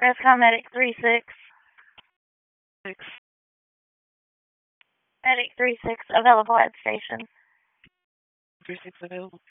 Rescom Medic 3-6. Medic 3-6 available at station. 3-6 available.